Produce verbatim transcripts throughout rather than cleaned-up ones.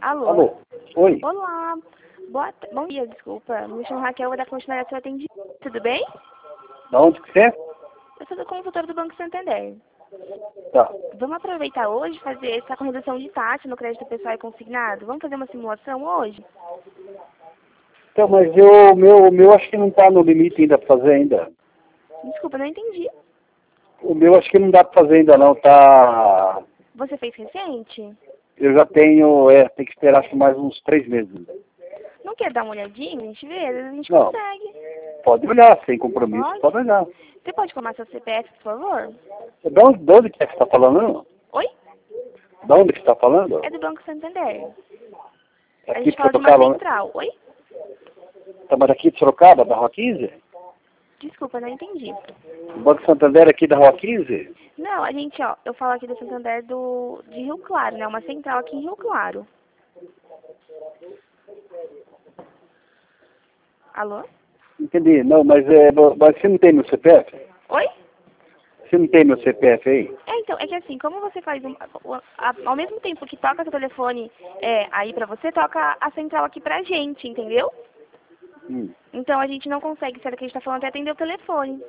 Alô? Alô? Oi? Olá. Boa t... Bom dia, desculpa. Me chamo Raquel, vou dar continuidade ao seu atendimento. Tudo bem? Da onde que você é? Eu sou do consultor do Banco Santander. Tá. Vamos aproveitar hoje e fazer essa correção de taxa no crédito pessoal e consignado? Vamos fazer uma simulação hoje? Então, mas eu, meu, o meu acho que não está no limite ainda para fazer ainda. Desculpa, não entendi. O meu acho que não dá para fazer ainda não, tá... Você fez recente? Eu já tenho, é, tem que esperar acho que mais uns três meses ainda. Não quer dar uma olhadinha? A gente vê, às vezes a gente Não. consegue. Pode olhar, sem compromisso, Pode? pode olhar. Você pode informar seu C P F, por favor? De onde, de onde que é que você está falando? Oi? De onde que você está falando? É do Banco Santander. A Aqui gente de fala de uma Sorocaba, né? central. Oi? Tá, mas aqui de Sorocaba, da Rua quinze? Desculpa, não entendi. O Banco Santander aqui da Rua quinze? Não, a gente, ó, eu falo aqui do Santander do, de Rio Claro, né? Uma central aqui em Rio Claro. Alô? Entendi. Não, mas, é, mas você não tem meu C P F? Oi? Você não tem meu C P F aí? É, então, é que assim, como você faz um, o- a- ao mesmo tempo que toca seu telefone é, aí pra você, toca a central aqui pra gente, entendeu? Hum. Então a gente não consegue, será que a gente tá falando até atender o telefone.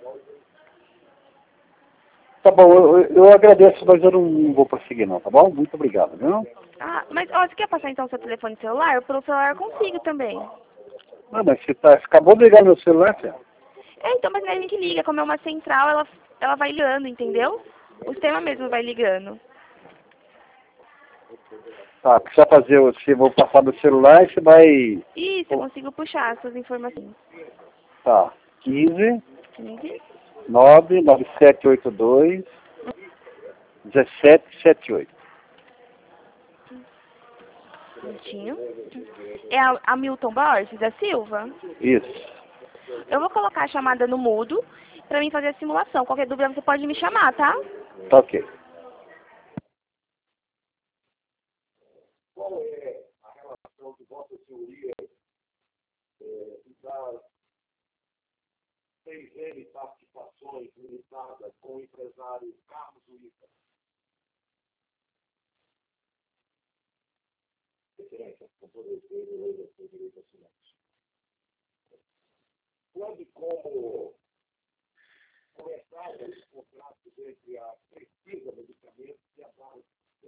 Tá bom, eu, eu eu agradeço, mas eu não vou prosseguir não, tá bom? Muito obrigado, viu? Ah, mas ó, você quer passar então seu telefone celular? Pelo celular eu consigo também. Não, mas você, tá, você acabou de ligar meu celular, filho? É, então, mas a gente liga, como é uma central, ela, ela vai ligando, entendeu? O sistema mesmo vai ligando. Tá, o que você vai fazer? Você vou passar do celular e você vai... Isso, eu consigo puxar suas informações. Tá, quinze, quinze, nove, nove sete oito dois, dezessete setenta e oito. minutinho. É a, a Milton Borges da Silva? Isso. Eu vou colocar a chamada no mudo pra mim fazer a simulação. Qualquer dúvida você pode me chamar, tá? Tá ok. Qual é a relação de Vossa Senhoria eh, das seis N participações limitadas com o empresário Carlos Uíta? Excelência, com todo respeito, eu tenho direito a silêncio. Quando como começaram os contratos entre a Precisa Medicamentos e a Barra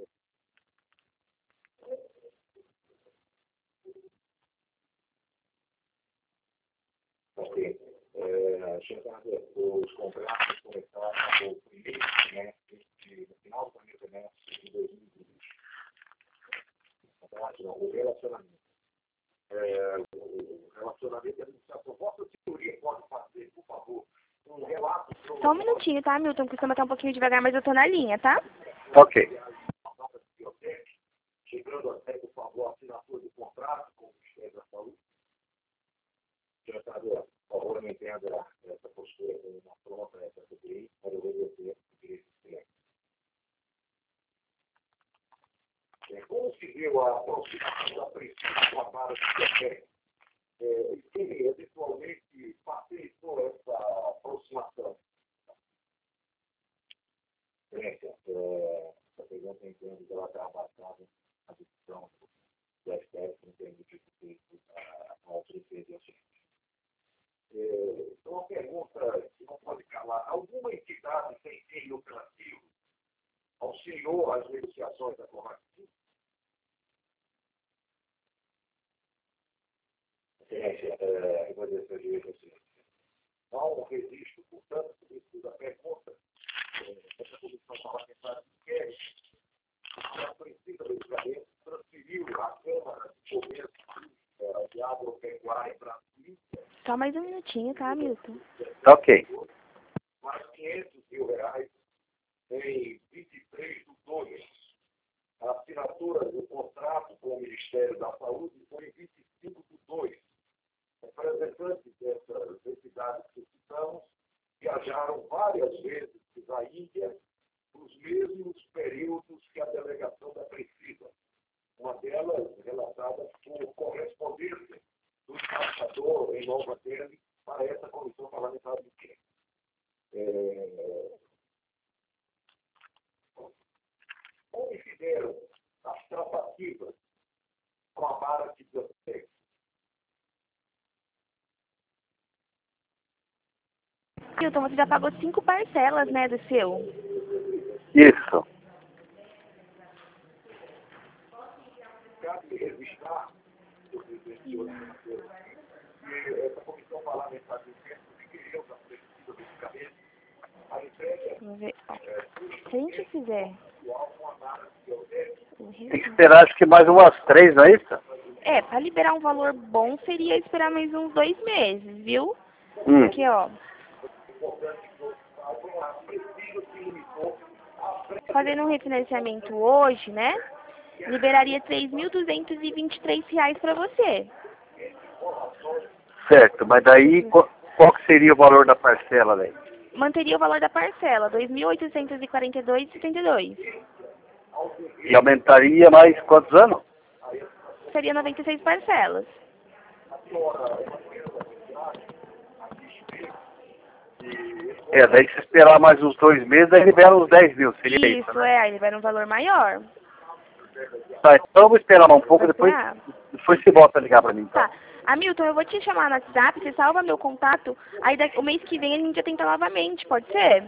Ok. É, chegando, os contratos começaram no primeiro semestre, de, no final do primeiro semestre de dois mil e vinte. Contrato, não, o relacionamento. É, o relacionamento é administração. Vossa Senhoria pode fazer, por favor, um relato sobre... Só um minutinho, tá, Milton? Porque o sistema tá um pouquinho devagar, mas eu tô na linha, tá? Ok. Chegando até, por favor, a assinatura do contrato com o Ministério da Saúde. Secretário, por favor, não entenda essa postura como uma pronta, essa C P I, para obedecer o direito de silêncio. Como se deu a aproximação da princípio com a vara de café? E quem eventualmente facilitou essa aproximação? Excelência, essa pergunta entendo que ela está abaixada na discussão do S T F, entendo que feito a autoridade de assunto. Então, uma pergunta que não pode calar. Alguma entidade sem fim lucrativo auxiliou as negociações da Covaxin? Excelência, é, eu vou dizer seu direito assim. Há um registro, portanto, da pergunta, é, essa comissão parlamentar de inquérito, a princípio do julgamento, transferiu à Câmara de Comércio é, de Agropecuária Brasileira. Só mais um minutinho, tá, Milton? Ok. Mais quinhentos mil reais em vinte e três de dois. A assinatura do contrato com o Ministério da Saúde foi em vinte e cinco de dois. Representantes dessas entidades que citamos viajaram várias vezes à Índia nos mesmos períodos que a delegação da Precisa. Uma delas relatada por correspondência do embaixador em Nova Delhi para essa comissão parlamentar de inquérito. É... Como fizeram as tratativas Milton, você já pagou cinco parcelas, né, do seu? Isso. Cabe registrar, o presidente que essa comissão parlamentar de centro requereu da Prefeitura do Medicamento a entrega. Vamos ver. Ó. Se a gente fizer... Tem que esperar acho que mais umas três, não é isso? É, para liberar um valor bom seria esperar mais uns dois meses, viu? Hum. Aqui, ó. Fazendo um refinanciamento hoje, né? Liberaria três mil duzentos e vinte e três reais para você. Certo, mas daí qual, qual que seria o valor da parcela, daí? Manteria o valor da parcela, dois mil oitocentos e quarenta e dois reais e setenta e dois centavos. E aumentaria mais quantos anos? Seria noventa e seis parcelas. É, daí se esperar mais uns dois meses, aí libera uns dez mil, seria isso, Isso, né? é, aí libera um valor maior. Tá, então eu vou esperar mais um pouco, Vai depois, esperar? depois você volta a ligar pra mim, então. Tá. Hamilton, eu vou te chamar no WhatsApp, você salva meu contato, aí daqui, o mês que vem a gente já tenta novamente, pode ser?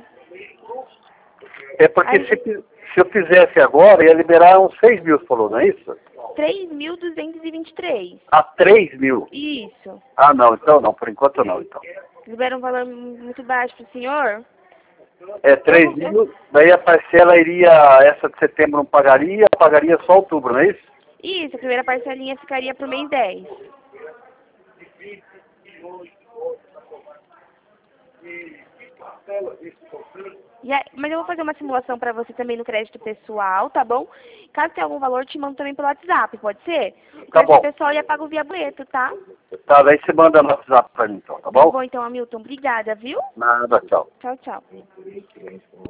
É porque Aí- se, se eu fizesse agora, ia liberar uns seis mil, você falou, não é isso? três mil duzentos e vinte e três. Ah, três mil. Isso. Ah, não, então não, por enquanto não, então. Libera um valor muito baixo pro senhor? É, três mil, daí a parcela iria, essa de setembro não pagaria, pagaria só outubro, não é isso? Isso, a primeira parcelinha ficaria pro mês dez. E aí, mas eu vou fazer uma simulação para você também no crédito pessoal, tá bom? Caso tenha algum valor, te mando também pelo WhatsApp, pode ser? O Tá crédito bom. pessoal eu pago via boleto, tá? Tá, daí você manda no WhatsApp pra mim, então, tá Tá bom? bom, então, Hamilton. Obrigada, viu? Nada, tchau. Tchau, tchau.